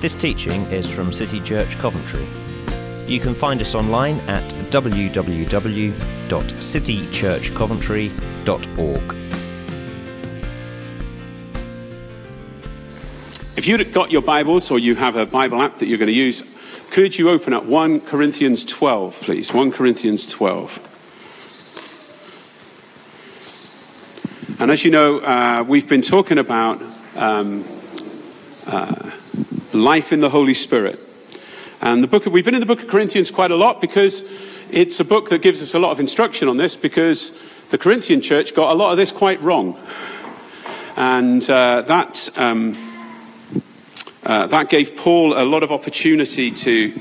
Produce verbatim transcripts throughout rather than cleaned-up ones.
This teaching is from City Church Coventry. You can find us online at w w w dot city church coventry dot org. If you've got your Bibles or you have a Bible app that you're going to use, could you open up First Corinthians twelve, please? First Corinthians twelve. And as you know, uh, we've been talking about um, uh, life in the Holy Spirit. And the book of, we've been in the book of Corinthians quite a lot because it's a book that gives us a lot of instruction on this, because the Corinthian church got a lot of this quite wrong. And uh, that... Um, Uh, that gave Paul a lot of opportunity to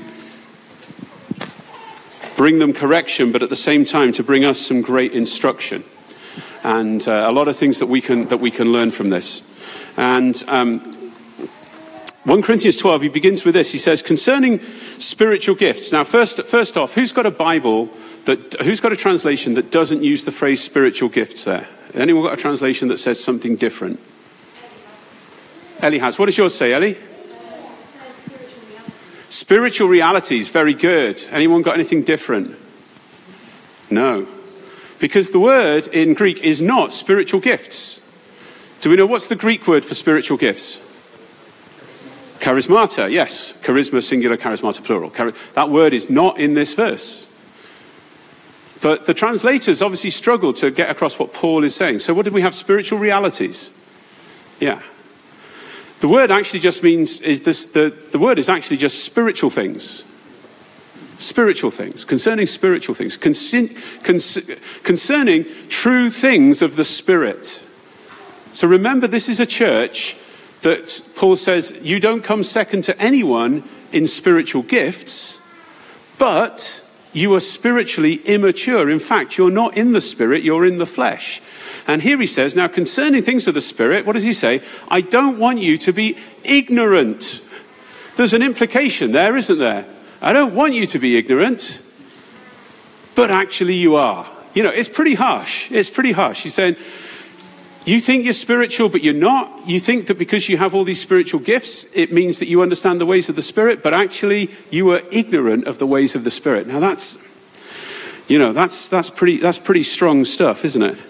bring them correction, but at the same time to bring us some great instruction, and uh, a lot of things that we can that we can learn from this. And um, First Corinthians twelve, he begins with this. He says, concerning spiritual gifts. Now, first, first off, who's got a Bible that who's got a translation that doesn't use the phrase spiritual gifts there? Anyone got a translation that says something different? Ellie has. What does yours say, Ellie? Spiritual realities, very good. Anyone got anything different? No. Because the word in Greek is not spiritual gifts. Do we know what's the Greek word for spiritual gifts? Charismata, yes. Charisma singular, charismata plural. That word is not in this verse. But the translators obviously struggled to get across what Paul is saying. So what did we have? Spiritual realities. Yeah. The word actually just means, is this, the, the word is actually just spiritual things. Spiritual things, concerning spiritual things, concern, concerning true things of the Spirit. So remember, this is a church that Paul says, you don't come second to anyone in spiritual gifts, but you are spiritually immature. In fact, you're not in the Spirit, you're in the flesh. And here he says, now concerning things of the Spirit, what does he say? I don't want you to be ignorant. There's an implication there, isn't there? I don't want you to be ignorant, but actually you are. You know, it's pretty harsh. It's pretty harsh. He's saying, you think you're spiritual, but you're not. You think that because you have all these spiritual gifts, it means that you understand the ways of the Spirit, but actually you are ignorant of the ways of the Spirit. Now that's, you know, that's that's pretty that's pretty strong stuff, isn't it?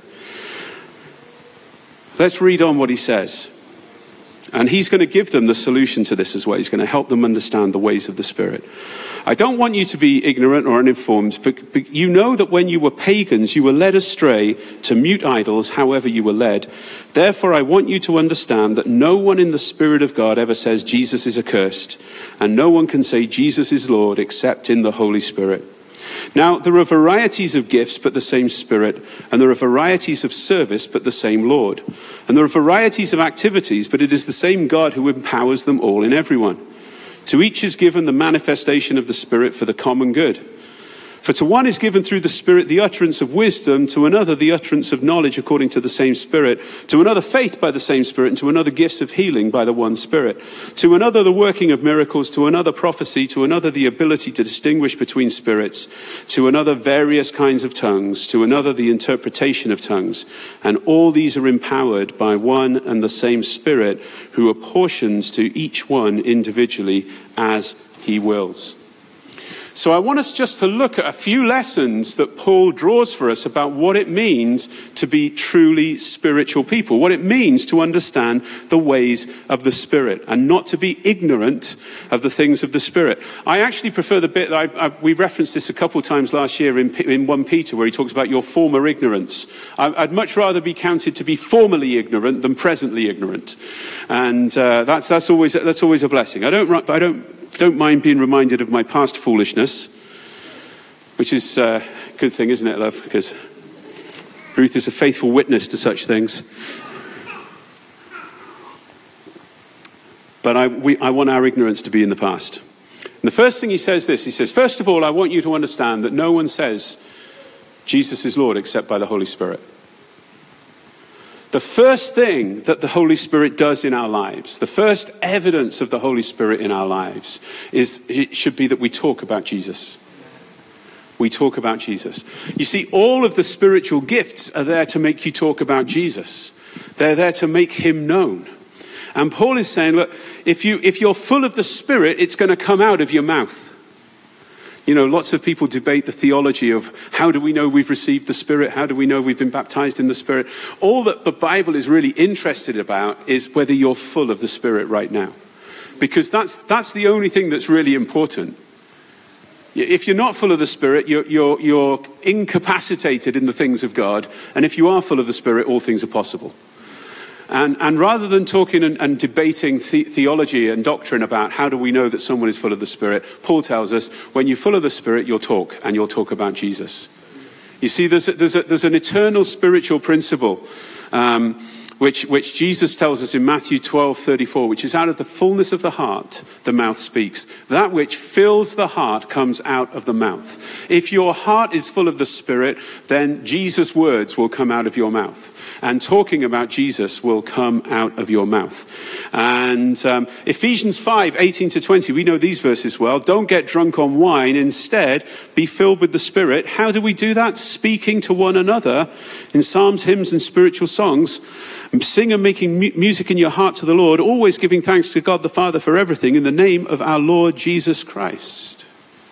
Let's read on what he says. And he's going to give them the solution to this as well. He's going to help them understand the ways of the Spirit. I don't want you to be ignorant or uninformed, but, but you know that when you were pagans, you were led astray to mute idols, however you were led. Therefore, I want you to understand that no one in the Spirit of God ever says Jesus is accursed, and no one can say Jesus is Lord except in the Holy Spirit. Now, there are varieties of gifts, but the same Spirit. And there are varieties of service, but the same Lord. And there are varieties of activities, but it is the same God who empowers them all in everyone. To each is given the manifestation of the Spirit for the common good. For to one is given through the Spirit the utterance of wisdom, to another the utterance of knowledge according to the same Spirit, to another faith by the same Spirit, and to another gifts of healing by the one Spirit, to another the working of miracles, to another prophecy, to another the ability to distinguish between spirits, to another various kinds of tongues, to another the interpretation of tongues. And all these are empowered by one and the same Spirit, who apportions to each one individually as he wills. So I want us just to look at a few lessons that Paul draws for us about what it means to be truly spiritual people, what it means to understand the ways of the Spirit and not to be ignorant of the things of the Spirit. I actually prefer the bit, that I, I, we referenced this a couple of times last year in, in First Peter, where he talks about your former ignorance. I, I'd much rather be counted to be formerly ignorant than presently ignorant. And uh, that's, that's, always, that's always a blessing. I don't, I don't Don't mind being reminded of my past foolishness, which is a good thing, isn't it, love? Because Ruth is a faithful witness to such things. But I, we, I want our ignorance to be in the past. And the first thing he says this, he says, first of all, I want you to understand that no one says Jesus is Lord except by the Holy Spirit. The first thing that the Holy Spirit does in our lives, the first evidence of the Holy Spirit in our lives, is it should be that we talk about Jesus. We talk about Jesus. You see, all of the spiritual gifts are there to make you talk about Jesus. They're there to make him known. And Paul is saying, look, if, you, if you're full of the Spirit, it's going to come out of your mouth. You know, lots of people debate the theology of how do we know we've received the Spirit? How do we know we've been baptized in the Spirit? All that the Bible is really interested about is whether you're full of the Spirit right now. Because that's, that's the only thing that's really important. If you're not full of the Spirit, you're, you're, you're incapacitated in the things of God. And if you are full of the Spirit, all things are possible. And, and rather than talking and, and debating the, theology and doctrine about how do we know that someone is full of the Spirit, Paul tells us, when you're full of the Spirit, you'll talk, and you'll talk about Jesus. You see, there's, a, there's, a, there's an eternal spiritual principle um, which, which Jesus tells us in Matthew twelve thirty-four, which is out of the fullness of the heart, the mouth speaks. That which fills the heart comes out of the mouth. If your heart is full of the Spirit, then Jesus' words will come out of your mouth. And talking about Jesus will come out of your mouth. And um, Ephesians five eighteen to twenty, we know these verses well. Don't get drunk on wine. Instead, be filled with the Spirit. How do we do that? Speaking to one another in psalms, hymns, and spiritual songs. Sing and making mu- music in your heart to the Lord, always giving thanks to God the Father for everything in the name of our Lord Jesus Christ.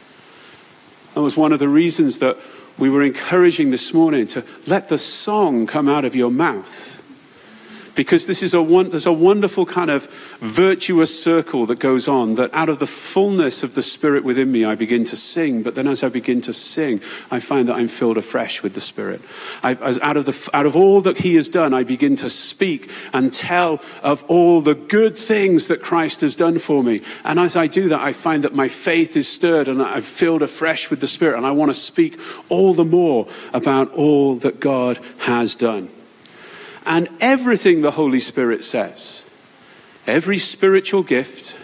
That was one of the reasons that we were encouraging this morning to let the song come out of your mouth. Because this is a one, there's a wonderful kind of virtuous circle that goes on, that out of the fullness of the Spirit within me, I begin to sing. But then as I begin to sing, I find that I'm filled afresh with the Spirit. I, as out of the, out of all that he has done, I begin to speak and tell of all the good things that Christ has done for me. And as I do that, I find that my faith is stirred and I'm filled afresh with the Spirit. And I want to speak all the more about all that God has done. And everything the Holy Spirit says, every spiritual gift,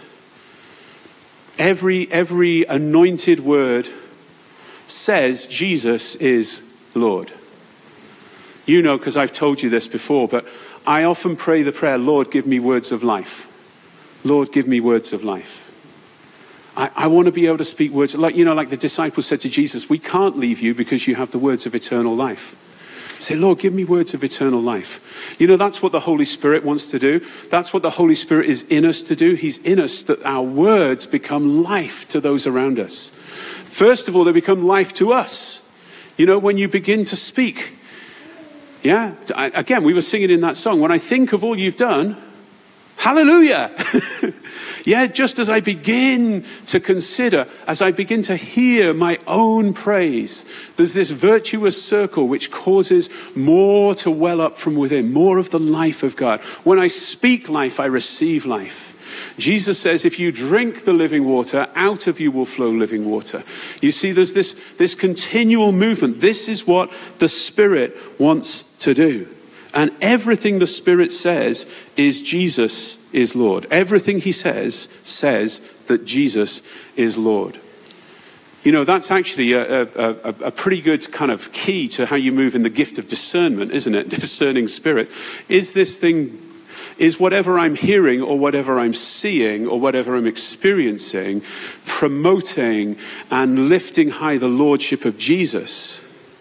every, every anointed word says Jesus is Lord. You know, because I've told you this before, but I often pray the prayer, Lord, give me words of life. Lord, give me words of life. I, I want to be able to speak words, like, you know, like the disciples said to Jesus, we can't leave you because you have the words of eternal life. Say, Lord, give me words of eternal life. You know, that's what the Holy Spirit wants to do. That's what the Holy Spirit is in us to do. He's in us that our words become life to those around us. First of all, they become life to us. You know, when you begin to speak. Yeah, I, again, we were singing in that song. When I think of all you've done, hallelujah. Yeah, just as I begin to consider, as I begin to hear my own praise, there's this virtuous circle which causes more to well up from within, more of the life of God. When I speak life, I receive life. Jesus says, if you drink the living water, out of you will flow living water. You see, there's this, this continual movement. This is what the Spirit wants to do. And everything the Spirit says is Jesus is Lord. Everything he says says that Jesus is Lord. You know, that's actually a, a, a, a pretty good kind of key to how you move in the gift of discernment, isn't it? Discerning spirit. Is this thing, is whatever I'm hearing or whatever I'm seeing or whatever I'm experiencing promoting and lifting high the lordship of Jesus?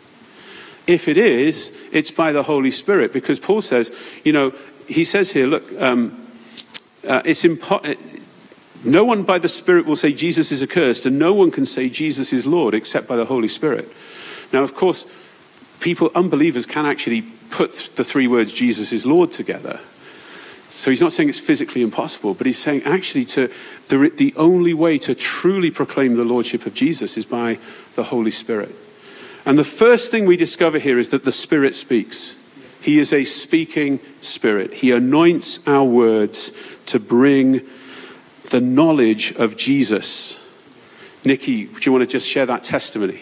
If it is, it's by the Holy Spirit, because Paul says, you know, he says here, look, um, uh, it's impo- no one by the Spirit will say Jesus is accursed, and no one can say Jesus is Lord except by the Holy Spirit. Now, of course, people, unbelievers can actually put the three words Jesus is Lord together. So he's not saying it's physically impossible, but he's saying actually to the, the only way to truly proclaim the Lordship of Jesus is by the Holy Spirit. And the first thing we discover here is that the Spirit speaks. He is a speaking Spirit. He anoints our words to bring the knowledge of Jesus. Nikki, do you want to just share that testimony?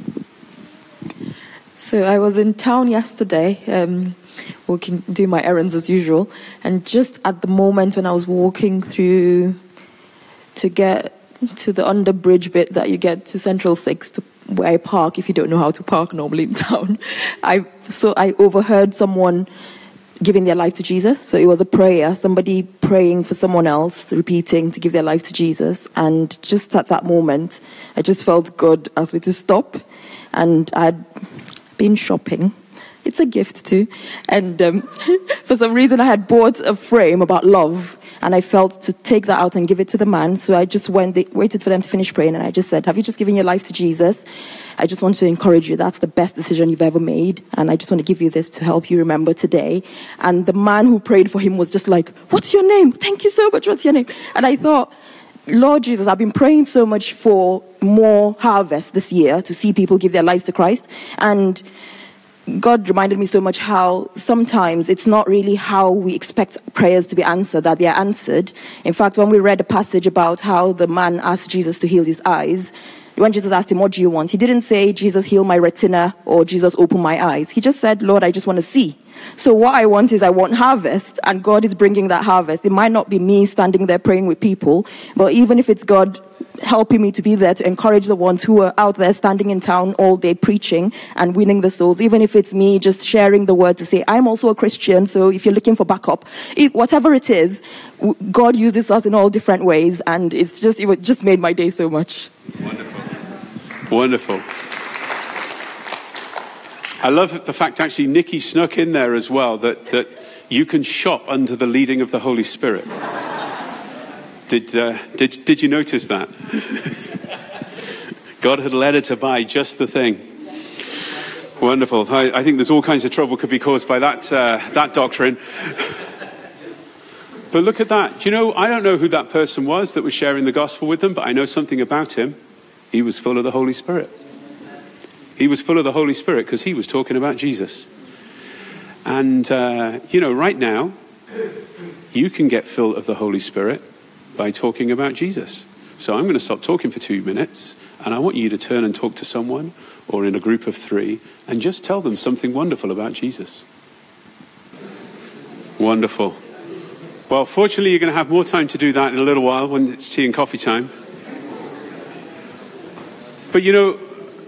So I was in town yesterday, um, walking, doing my errands as usual. And just at the moment when I was walking through to get to the under bridge bit that you get to Central Six, to where I park if you don't know how to park normally in town, I so I overheard someone giving their life to Jesus. So it was a prayer, somebody praying for someone else, repeating to give their life to Jesus. And just at that moment, I just felt God asked me to stop. And I'd been shopping. It's a gift too. And um, for some reason I had bought a frame about love. and I felt to take that out and give it to the man. So I just went, they waited for them to finish praying, and I just said, have you just given your life to Jesus? I just want to encourage you. That's the best decision you've ever made, and I just want to give you this to help you remember today. And the man who prayed for him was just like, what's your name? Thank you so much. What's your name? And I thought, Lord Jesus, I've been praying so much for more harvest this year, to see people give their lives to Christ. And God reminded me so much how sometimes it's not really how we expect prayers to be answered that they are answered. In fact, when we read a passage about how the man asked Jesus to heal his eyes, when Jesus asked him, what do you want? He didn't say, Jesus, heal my retina, or Jesus, open my eyes. He just said, Lord, I just want to see. So what I want is I want harvest, and God is bringing that harvest. It might not be me standing there praying with people, but even if it's God helping me to be there to encourage the ones who are out there standing in town all day preaching and winning the souls, even if it's me just sharing the word to say, I'm also a Christian, so if you're looking for backup, if, whatever it is, God uses us in all different ways, and it's just, it just made my day so much. Wonderful. Wonderful. I love the fact actually Nikki snuck in there as well, that, that you can shop under the leading of the Holy Spirit. Did, uh, did, did you notice that? God had led her to buy just the thing. Wonderful. I, I think there's all kinds of trouble could be caused by that, uh, that doctrine. But look at that. You know, I don't know who that person was that was sharing the gospel with them, but I know something about him. He was full of the Holy Spirit. He was full of the Holy Spirit because he was talking about Jesus. And, uh, you know, right now, you can get full of the Holy Spirit by talking about Jesus. So I'm going to stop talking for two minutes, and I want you to turn and talk to someone, or in a group of three, and just tell them something wonderful about Jesus. Wonderful. Well, fortunately, you're going to have more time to do that in a little while when it's tea and coffee time. But, you know,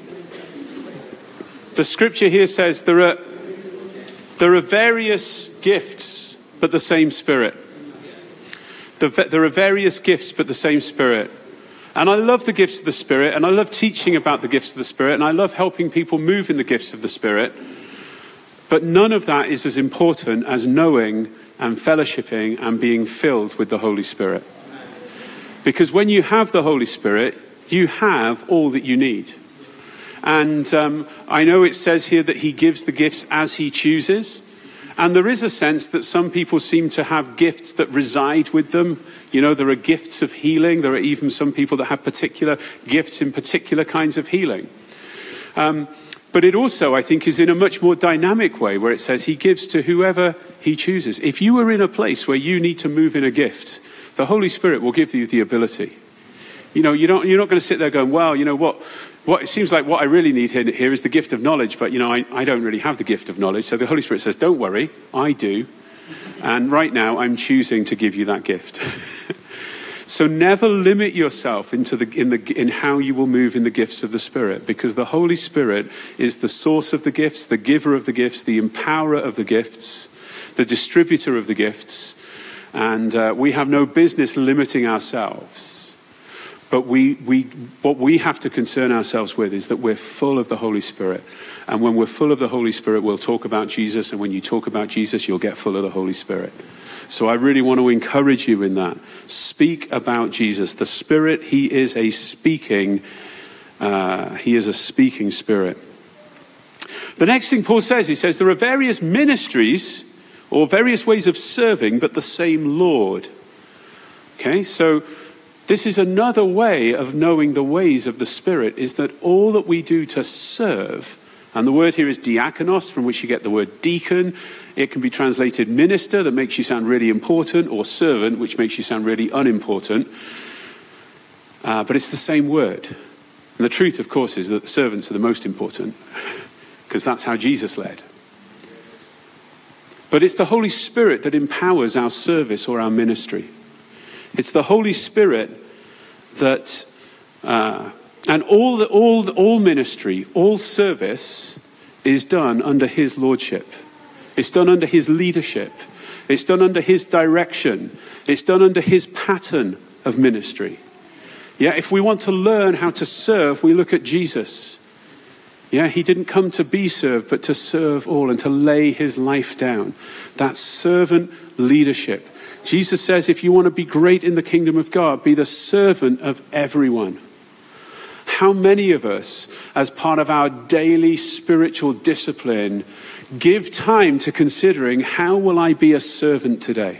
the scripture here says there are there are various gifts, but the same Spirit. The, there are various gifts, but the same Spirit. And I love the gifts of the Spirit, and I love teaching about the gifts of the Spirit, and I love helping people move in the gifts of the Spirit. But none of that is as important as knowing and fellowshipping and being filled with the Holy Spirit. Because when you have the Holy Spirit, you have all that you need. And um, I know it says here that he gives the gifts as he chooses. And there is a sense that some people seem to have gifts that reside with them. You know, there are gifts of healing. There are even some people that have particular gifts in particular kinds of healing. Um, but it also, I think, is in a much more dynamic way where it says he gives to whoever he chooses. If you are in a place where you need to move in a gift, the Holy Spirit will give you the ability. You know, you don't, you're not going to sit there going, well, you know what, what it seems like what I really need here, here is the gift of knowledge, but, you know, I, I don't really have the gift of knowledge. So the Holy Spirit says, don't worry, I do. And right now I'm choosing to give you that gift. So never limit yourself into the, in, the, in how you will move in the gifts of the Spirit, because the Holy Spirit is the source of the gifts, the giver of the gifts, the empowerer of the gifts, the distributor of the gifts. And uh, we have no business limiting ourselves. But we, we, what we have to concern ourselves with is that we're full of the Holy Spirit. And when we're full of the Holy Spirit, we'll talk about Jesus. And when you talk about Jesus, you'll get full of the Holy Spirit. So I really want to encourage you in that. Speak about Jesus. The Spirit, he is a speaking, uh, he is a speaking Spirit. The next thing Paul says, he says, there are various ministries or various ways of serving, but the same Lord. Okay, so this is another way of knowing the ways of the Spirit, is that all that we do to serve, and the word here is diakonos, from which you get the word deacon. It can be translated minister, that makes you sound really important, or servant, which makes you sound really unimportant. Uh, but it's the same word. And the truth, of course, is that the servants are the most important, because that's how Jesus led. But it's the Holy Spirit that empowers our service or our ministry. It's the Holy Spirit that, uh, and all, the, all, all ministry, all service is done under his lordship. It's done under his leadership. It's done under his direction. It's done under his pattern of ministry. Yeah, if we want to learn how to serve, we look at Jesus. Yeah, he didn't come to be served, but to serve all and to lay his life down. That servant leadership. Jesus says, if you want to be great in the kingdom of God, be the servant of everyone. How many of us, as part of our daily spiritual discipline, give time to considering, how will I be a servant today?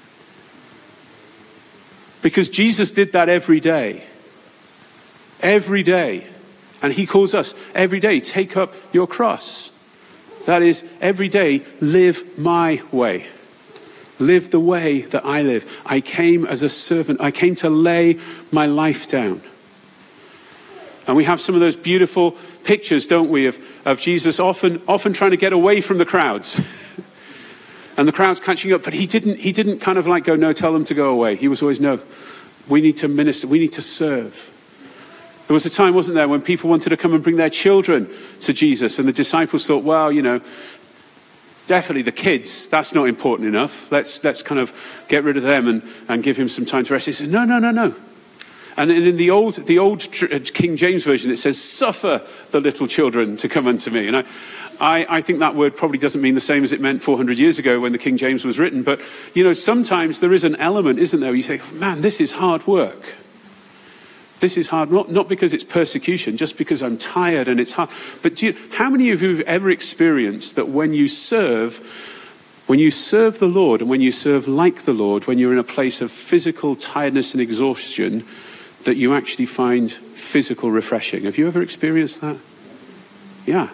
Because Jesus did that every day. Every day. And he calls us every day, take up your cross. That is, every day, live my way. Live the way that I live. I came as a servant. I came to lay my life down. And we have some of those beautiful pictures, don't we, of, of Jesus often often trying to get away from the crowds. And the crowd's catching up, but he didn't he didn't kind of like go, no, tell them to go away. He was always, no, we need to minister, we need to serve. There was a time, wasn't there, when people wanted to come and bring their children to Jesus, and the disciples thought, well, you know, definitely the kids, that's not important enough. Let's let's kind of get rid of them and, and give him some time to rest. He said, no, no, no, no. And in the old the old King James Version, it says, suffer the little children to come unto me. And I, I, I think that word probably doesn't mean the same as it meant four hundred years ago when the King James was written. But, you know, sometimes there is an element, isn't there, where you say, man, this is hard work. This is hard, not, not because it's persecution, just because I'm tired and it's hard. But do you, how many of you have ever experienced that when you serve, when you serve the Lord and when you serve like the Lord, when you're in a place of physical tiredness and exhaustion, that you actually find physical refreshing? Have you ever experienced that? Yeah.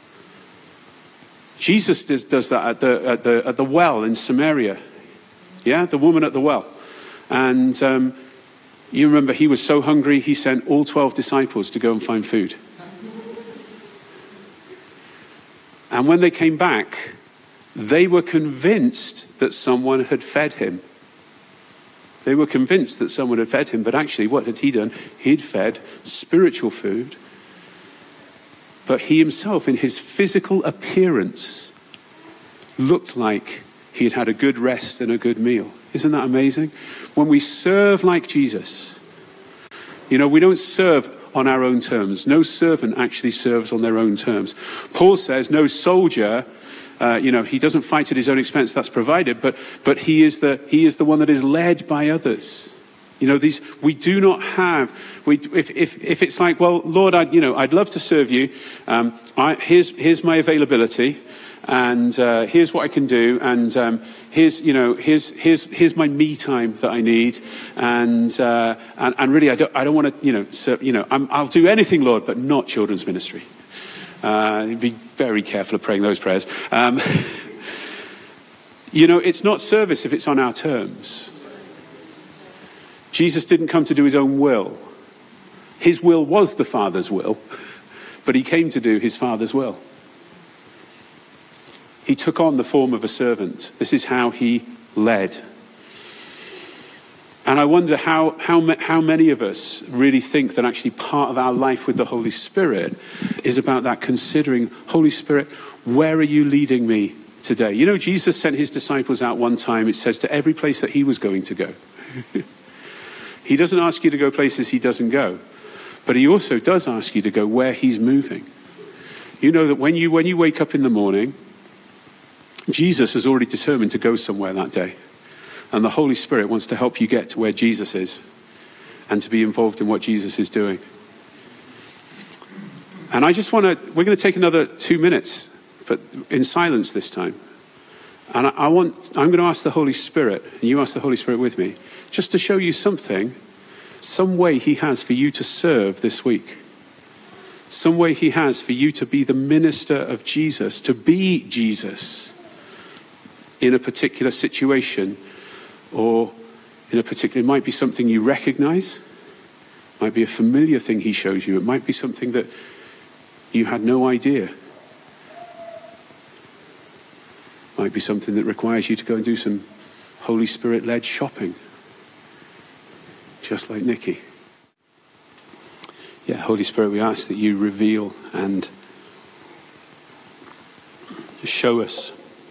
Jesus does, does that at the, at the, at the well in Samaria. Yeah, the woman at the well. And um, you remember he was so hungry, he sent all twelve disciples to go and find food. And when they came back, they were convinced that someone had fed him. They were convinced that someone had fed him, but actually what had he done? He'd fed spiritual food. But he himself, in his physical appearance, looked like he had had a good rest and a good meal. Isn't that amazing? When we serve like Jesus, you know, we don't serve on our own terms. No servant actually serves on their own terms. Paul says no soldier, uh, you know, he doesn't fight at his own expense. That's provided, but but he is the he is the one that is led by others. You know, these we do not have. We if if if it's like, well, Lord, I you know I'd love to serve you. Um, I, here's here's my availability. And uh, here's what I can do, and um, here's you know here's here's here's my me time that I need, and uh, and, and really I don't I don't want to you know so, you know I'm, I'll do anything, Lord, but not children's ministry. Uh, be very careful of praying those prayers. Um, you know, it's not service if it's on our terms. Jesus didn't come to do his own will. His will was the Father's will, but he came to do his Father's will. He took on the form of a servant. This is how he led. And I wonder how, how, how many of us really think that actually part of our life with the Holy Spirit is about that considering, Holy Spirit, where are you leading me today? You know, Jesus sent his disciples out one time, it says, to every place that he was going to go. He doesn't ask you to go places he doesn't go. But he also does ask you to go where he's moving. You know that when you when you wake up in the morning, Jesus has already determined to go somewhere that day. And the Holy Spirit wants to help you get to where Jesus is and to be involved in what Jesus is doing. And I just want to, we're going to take another two minutes, but in silence this time. And I, I want, I'm going to ask the Holy Spirit, and you ask the Holy Spirit with me, just to show you something, some way he has for you to serve this week. Some way he has for you to be the minister of Jesus, to be Jesus in a particular situation, or in a particular, it might be something you recognize, it might be a familiar thing he shows you, it might be something that you had no idea, it might be something that requires you to go and do some Holy Spirit-led shopping, just like Nikki. Yeah, Holy Spirit, we ask that you reveal and show us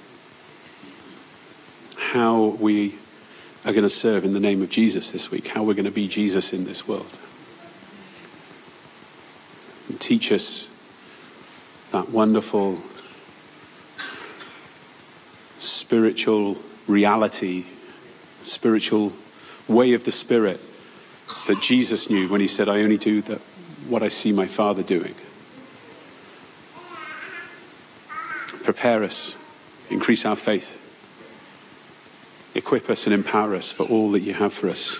how we are going to serve in the name of Jesus this week, how we're going to be Jesus in this world. And teach us that wonderful spiritual reality spiritual way of the Spirit that Jesus knew when he said, I only do the, what I see my Father doing. Prepare us, increase our faith, equip us and empower us for all that you have for us.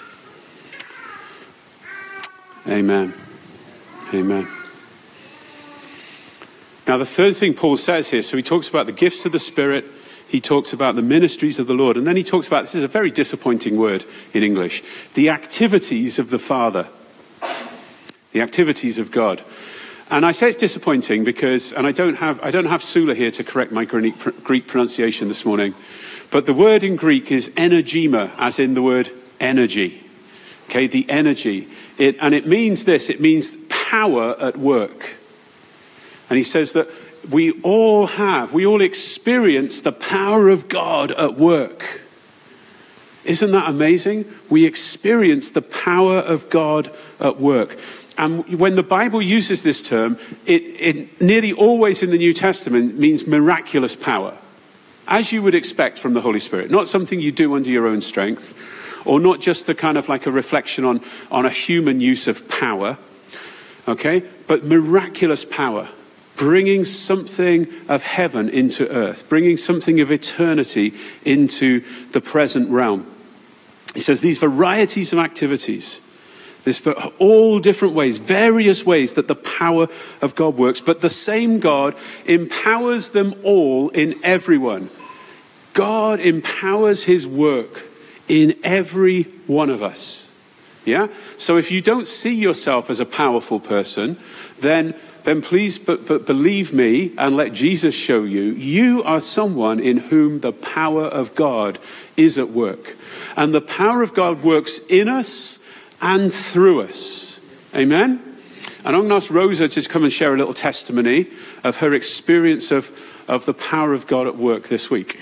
Amen. Amen. Now, the third thing Paul says here, so he talks about the gifts of the Spirit, he talks about the ministries of the Lord, and then he talks about, this is a very disappointing word in English, the activities of the Father, the activities of God. And I say it's disappointing because, and I don't have I don't have Sula here to correct my Greek, Greek pronunciation this morning, but the word in Greek is energema, as in the word energy. Okay, the energy. It, and it means this, it means power at work. And he says that we all have, we all experience the power of God at work. Isn't that amazing? We experience the power of God at work. And when the Bible uses this term, it, it nearly always in the New Testament means miraculous power, as you would expect from the Holy Spirit. Not something you do under your own strength, or not just a kind of like a reflection on, on a human use of power, okay? But miraculous power, bringing something of heaven into earth, bringing something of eternity into the present realm. He says these varieties of activities, there's for all different ways, various ways that the power of God works, but the same God empowers them all in everyone. God empowers his work in every one of us. Yeah? So if you don't see yourself as a powerful person, then then please but, but believe me and let Jesus show you, you are someone in whom the power of God is at work. And the power of God works in us and through us. Amen? And I'm going to ask Rosa to come and share a little testimony of her experience of, of the power of God at work this week.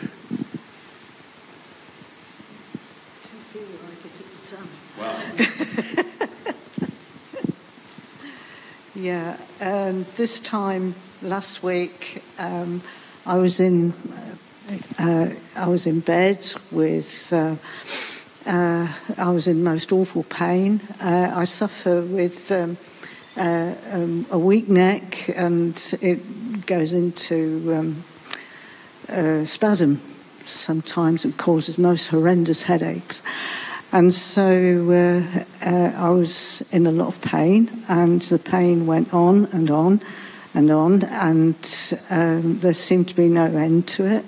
Yeah, um, this time last week, um, I was in uh, I was in bed with. Uh, uh, I was in most awful pain. Uh, I suffer with um, uh, um, a weak neck, and it goes into um, uh, spasm sometimes, and causes most horrendous headaches. And so uh, uh, I was in a lot of pain, and the pain went on and on and on, and um, there seemed to be no end to it.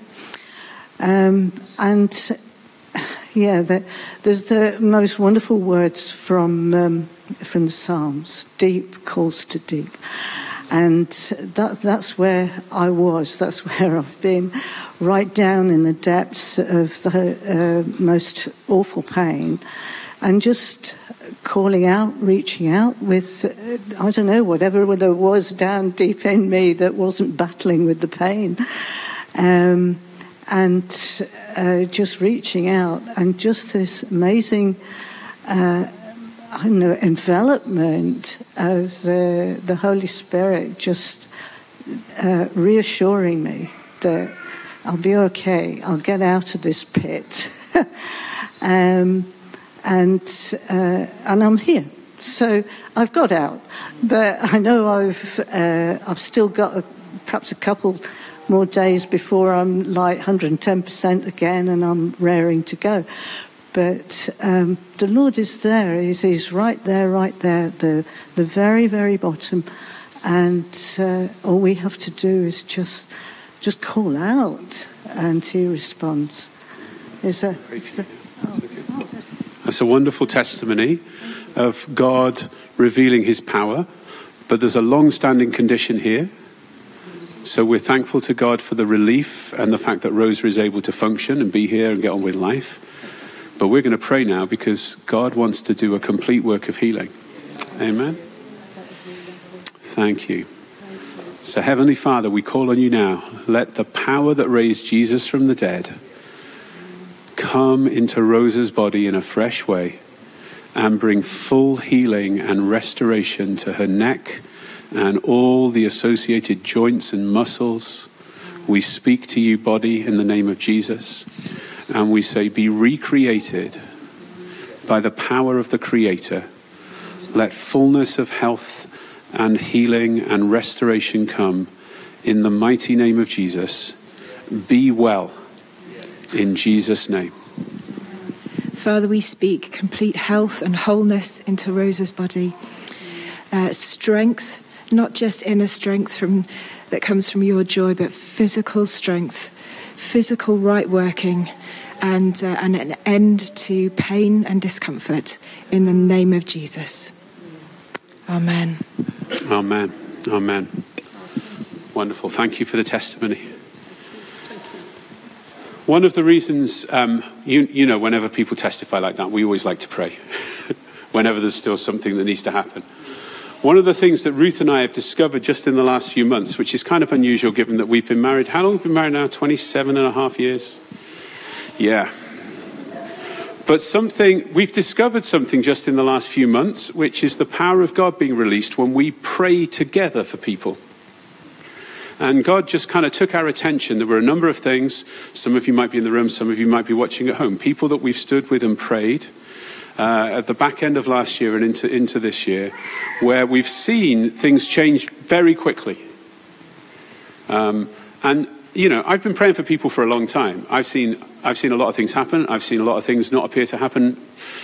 Um, and yeah, the, there's the most wonderful words from um, from the Psalms: "Deep calls to deep," and that that's where I was. That's where I've been. Right down in the depths of the uh, most awful pain, and just calling out, reaching out with, uh, I don't know, whatever there was down deep in me that wasn't battling with the pain. Um, and uh, just reaching out, and just this amazing, uh, I don't know, envelopment of the, the Holy Spirit just uh, reassuring me that I'll be okay. I'll get out of this pit, um, and uh, and I'm here. So I've got out, but I know I've uh, I've still got a, perhaps a couple more days before I'm like one hundred ten percent again, and I'm raring to go. But um, the Lord is there. He's, he's right there, right there, at the the very very bottom, and uh, all we have to do is just. Just call out, and he responds. Is that, is that, oh. That's a wonderful testimony of God revealing his power, but there's a long-standing condition here. So we're thankful to God for the relief and the fact that Rosa is able to function and be here and get on with life. But we're going to pray now because God wants to do a complete work of healing. Amen. Thank you. So Heavenly Father, we call on you now. Let the power that raised Jesus from the dead come into Rosa's body in a fresh way and bring full healing and restoration to her neck and all the associated joints and muscles. We speak to you, body, in the name of Jesus. And we say, be recreated by the power of the Creator. Let fullness of health and healing and restoration come in the mighty name of Jesus. Be well in Jesus' name. Father, we speak complete health and wholeness into Rosa's body. Uh, strength, not just inner strength from that comes from your joy, but physical strength, physical right working, and, uh, and an end to pain and discomfort in the name of Jesus. Amen. Amen. Amen. Wonderful. Thank you for the testimony. One of the reasons, um, you, you know, whenever people testify like that, we always like to pray. Whenever there's still something that needs to happen. One of the things that Ruth and I have discovered just in the last few months, which is kind of unusual given that we've been married, how long have we been married now? twenty-seven and a half years? Yeah. But something, we've discovered something just in the last few months, which is the power of God being released when we pray together for people. And God just kind of took our attention. There were a number of things. Some of you might be in the room, some of you might be watching at home. People that we've stood with and prayed uh, at the back end of last year and into, into this year, where we've seen things change very quickly. Um, and, you know, I've been praying for people for a long time. I've seen, I've seen a lot of things happen. I've seen a lot of things not appear to happen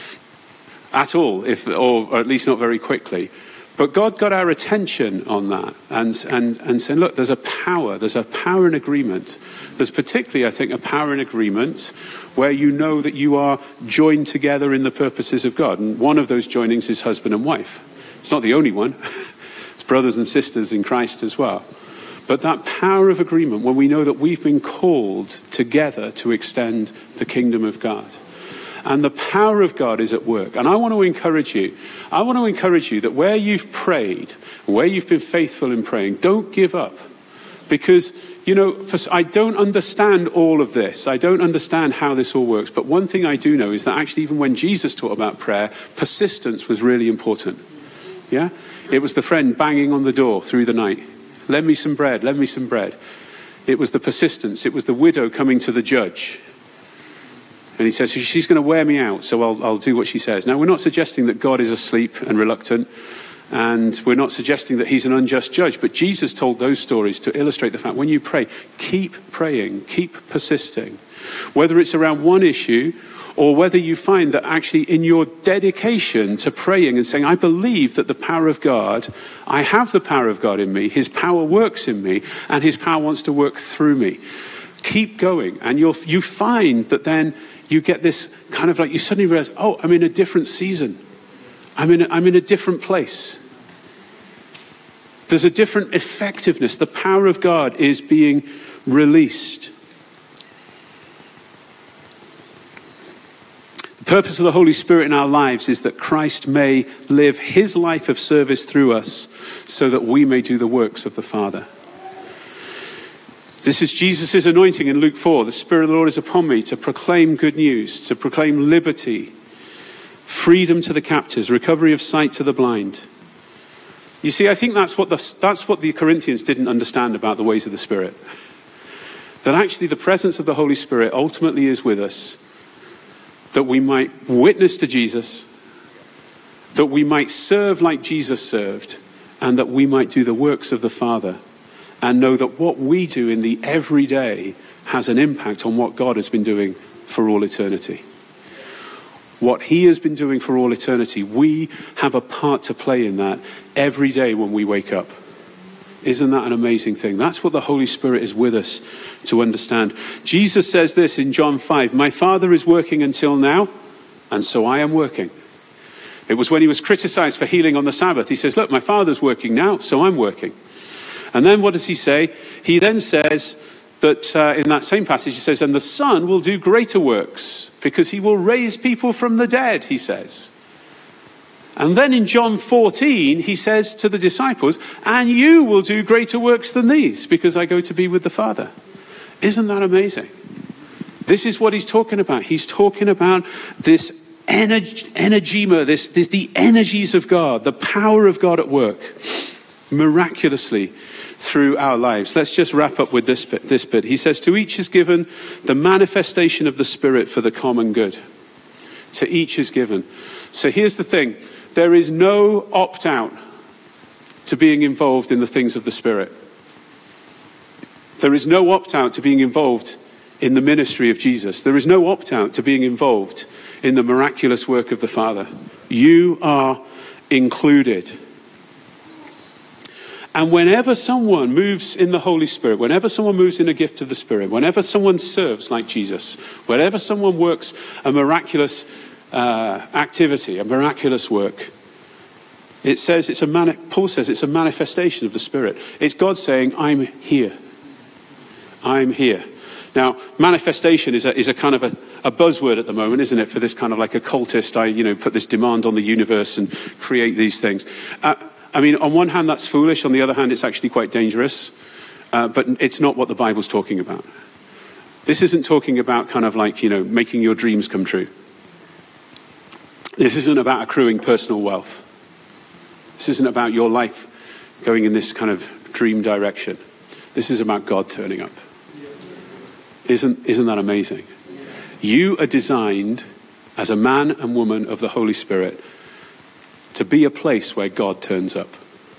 at all, if, or, or at least not very quickly. But God got our attention on that and, and, and said, look, there's a power, there's a power in agreement. There's particularly, I think, a power in agreement where you know that you are joined together in the purposes of God. And one of those joinings is husband and wife. It's not the only one. It's brothers and sisters in Christ as well. But that power of agreement, when we know that we've been called together to extend the kingdom of God. And the power of God is at work. And I want to encourage you. I want to encourage you that where you've prayed, where you've been faithful in praying, don't give up. Because, you know, for, I don't understand all of this. I don't understand how this all works. But one thing I do know is that actually even when Jesus taught about prayer, persistence was really important. Yeah? It was the friend banging on the door through the night. Lend me some bread, lend me some bread. It was the persistence. It was the widow coming to the judge. And he says, she's going to wear me out, so I'll, I'll do what she says. Now, we're not suggesting that God is asleep and reluctant, and we're not suggesting that he's an unjust judge, but Jesus told those stories to illustrate the fact when you pray, keep praying, keep persisting. Whether it's around one issue, or whether you find that actually in your dedication to praying and saying, I believe that the power of God, I have the power of God in me, his power works in me, and his power wants to work through me. Keep going, and you'll you find that then you get this kind of like, you suddenly realize, oh, I'm in a different season. I'm in a, I'm in a different place. There's a different effectiveness. The power of God is being released. The purpose of the Holy Spirit in our lives is that Christ may live his life of service through us so that we may do the works of the Father. This is Jesus' anointing in Luke four. The Spirit of the Lord is upon me to proclaim good news, to proclaim liberty, freedom to the captives, recovery of sight to the blind. You see, I think that's what the, that's what the Corinthians didn't understand about the ways of the Spirit. That actually the presence of the Holy Spirit ultimately is with us, that we might witness to Jesus, that we might serve like Jesus served, and that we might do the works of the Father. And know that what we do in the everyday has an impact on what God has been doing for all eternity. What he has been doing for all eternity, we have a part to play in that every day when we wake up. Isn't that an amazing thing? That's what the Holy Spirit is with us to understand. Jesus says this in John five, my Father is working until now, and so I am working. It was when he was criticized for healing on the Sabbath. He says, look, my Father's working now, so I'm working. And then what does he say? He then says that uh, in that same passage, he says, and the Son will do greater works because he will raise people from the dead, he says. And then in John fourteen, he says to the disciples, and you will do greater works than these because I go to be with the Father. Isn't that amazing? This is what he's talking about. He's talking about this energy, energema, this, this, the energies of God, the power of God at work, miraculously through our lives. Let's just wrap up with this bit, this bit. He says, to each is given the manifestation of the Spirit for the common good. To each is given. So here's the thing. There is no opt-out to being involved in the things of the Spirit. There is no opt-out to being involved in the ministry of Jesus. There is no opt-out to being involved in the miraculous work of the Father. You are included. And whenever someone moves in the Holy Spirit, whenever someone moves in a gift of the Spirit, whenever someone serves like Jesus, whenever someone works a miraculous uh, activity, a miraculous work, it says it's a mani- Paul says it's a manifestation of the Spirit. It's God saying, I'm here. I'm here. Now, manifestation is a, is a kind of a, a buzzword at the moment, isn't it? For this kind of like occultist, I, you know, put this demand on the universe and create these things. Uh, I mean, on one hand, that's foolish. On the other hand, it's actually quite dangerous. Uh, but it's not what the Bible's talking about. This isn't talking about kind of like, you know, making your dreams come true. This isn't about accruing personal wealth. This isn't about your life going in this kind of dream direction. This is about God turning up. Isn't, isn't that amazing? You are designed as a man and woman of the Holy Spirit to be a place where God turns up.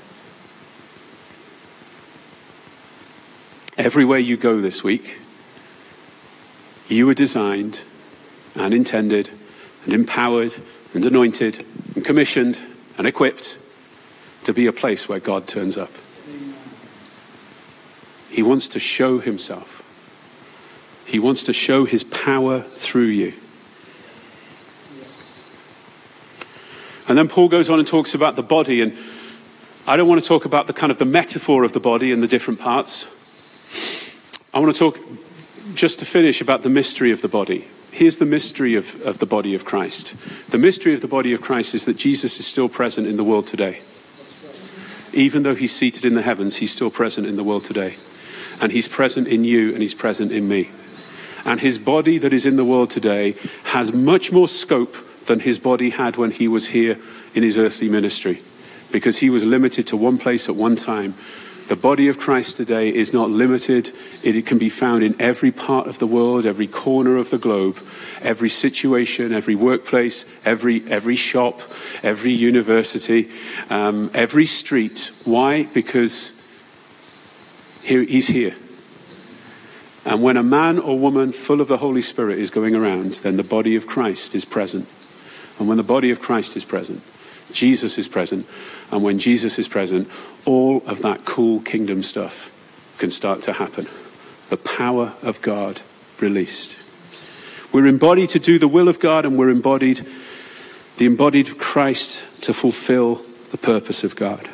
Everywhere you go this week, you were designed and intended and empowered and anointed and commissioned and equipped to be a place where God turns up. He wants to show himself. He wants to show his power through you. And then Paul goes on and talks about the body, and I don't want to talk about the kind of the metaphor of the body and the different parts. I want to talk, just to finish, about the mystery of the body. Here's the mystery of, of the body of Christ. The mystery of the body of Christ is that Jesus is still present in the world today. Even though he's seated in the heavens, he's still present in the world today. And he's present in you, and he's present in me. And his body that is in the world today has much more scope than his body had when he was here in his earthly ministry, because he was limited to one place at one time. The body of Christ today is not limited. It can be found in every part of the world, every corner of the globe, every situation, every workplace, every every shop, every university, um, every street. Why? Because here, he's here. And when a man or woman full of the Holy Spirit is going around, then the body of Christ is present. And when the body of Christ is present, Jesus is present. And when Jesus is present, all of that cool kingdom stuff can start to happen. The power of God released. We're embodied to do the will of God, and we're embodied, the embodied Christ to fulfill the purpose of God.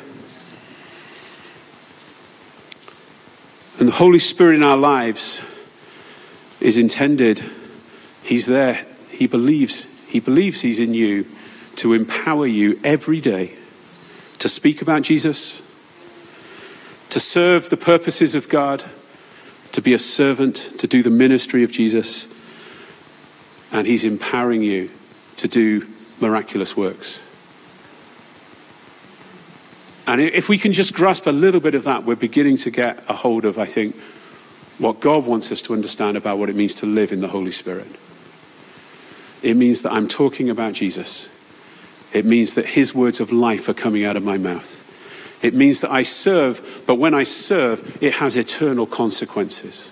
And the Holy Spirit in our lives is intended, he's there, he believes, he believes he's in you to empower you every day to speak about Jesus, to serve the purposes of God, to be a servant, to do the ministry of Jesus. And he's empowering you to do miraculous works. And if we can just grasp a little bit of that, we're beginning to get a hold of, I think, what God wants us to understand about what it means to live in the Holy Spirit. It means that I'm talking about Jesus. It means that his words of life are coming out of my mouth. It means that I serve, but when I serve, it has eternal consequences.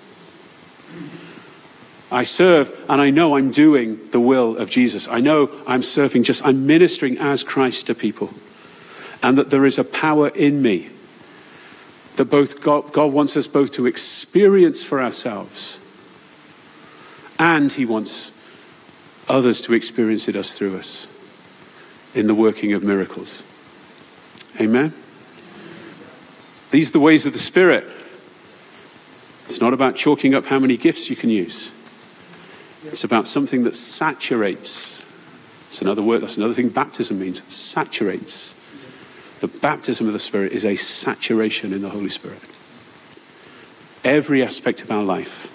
I serve and I know I'm doing the will of Jesus. I know I'm serving just, I'm ministering as Christ to people. And that there is a power in me that both God, God wants us both to experience for ourselves, and he wants others to experience it us through us in the working of miracles. Amen? These are the ways of the Spirit. It's not about chalking up how many gifts you can use. It's about something that saturates. It's another word, that's another thing baptism means, saturates. The baptism of the Spirit is a saturation in the Holy Spirit. Every aspect of our life.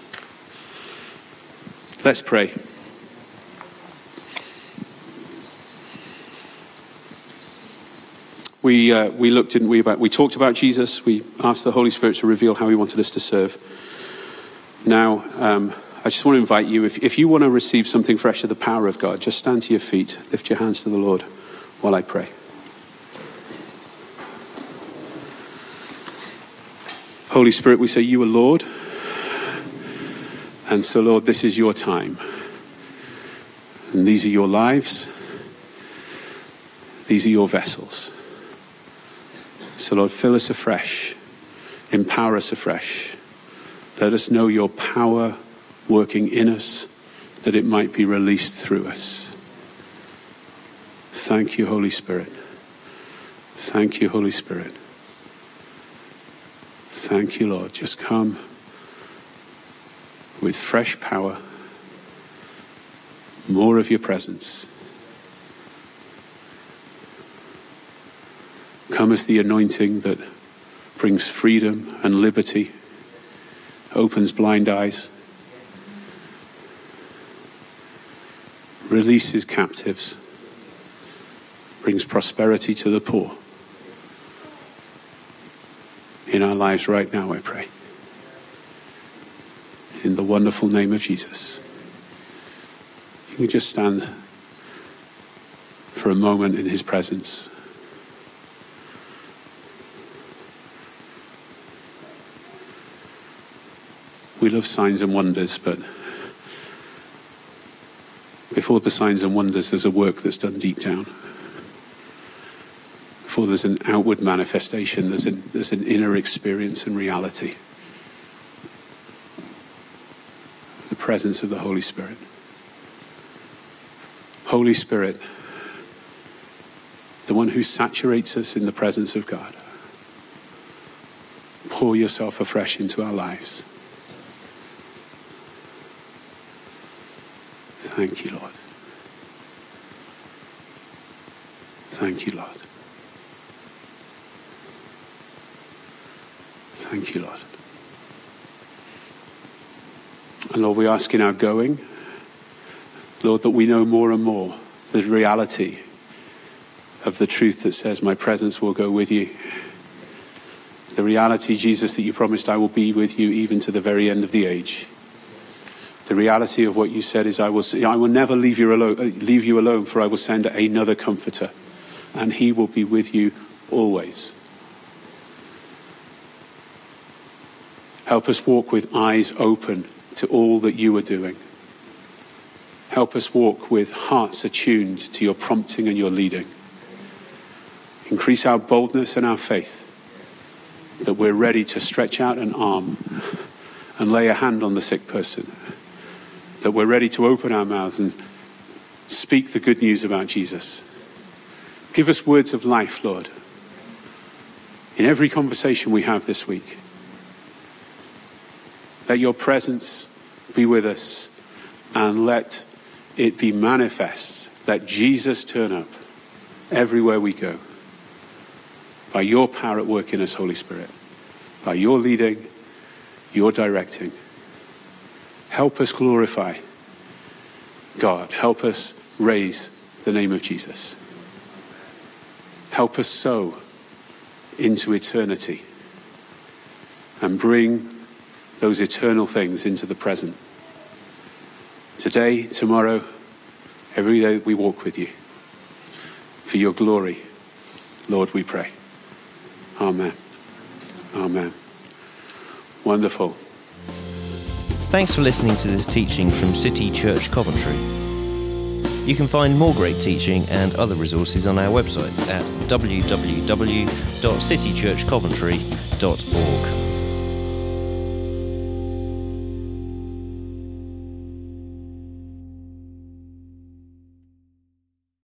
Let's pray. We uh, we looked, didn't we, about, we talked about Jesus. We asked the Holy Spirit to reveal how he wanted us to serve. Now, um, I just want to invite you, if, if you want to receive something fresh of the power of God, just stand to your feet, lift your hands to the Lord while I pray. Holy Spirit, we say you are Lord. And so, Lord, this is your time. And these are your lives. These are your vessels. So, Lord, fill us afresh. Empower us afresh. Let us know your power working in us, that it might be released through us. Thank you, Holy Spirit. Thank you, Holy Spirit. Thank you, Lord. Just come with fresh power, more of your presence. Come as the anointing that brings freedom and liberty, opens blind eyes, releases captives, brings prosperity to the poor. In our lives right now, I pray. In the wonderful name of Jesus. You can just stand for a moment in his presence. We love signs and wonders, but before the signs and wonders, there's a work that's done deep down. Before there's an outward manifestation, there's an, there's an inner experience and reality. The presence of the Holy Spirit. Holy Spirit, the one who saturates us in the presence of God. Pour yourself afresh into our lives. Thank you, Lord. Thank you, Lord. Thank you, Lord. And Lord, we ask in our going, Lord, that we know more and more the reality of the truth that says, my presence will go with you. The reality, Jesus, that you promised, I will be with you even to the very end of the age. The reality of what you said is, I will I will never leave you alone, leave you alone, for I will send another comforter, and he will be with you always. Help us walk with eyes open to all that you are doing. Help us walk with hearts attuned to your prompting and your leading. Increase our boldness and our faith, that we're ready to stretch out an arm and lay a hand on the sick person. That we're ready to open our mouths and speak the good news about Jesus. Give us words of life, Lord, in every conversation we have this week. Let your presence be with us, and let it be manifest. Let Jesus turn up everywhere we go. By your power at work in us, Holy Spirit. By your leading, your directing. Help us glorify God. Help us raise the name of Jesus. Help us sow into eternity and bring those eternal things into the present. Today, tomorrow, every day we walk with you. For your glory, Lord, we pray. Amen. Amen. Wonderful. Thanks for listening to this teaching from City Church Coventry. You can find more great teaching and other resources on our website at w w w dot city church coventry dot org.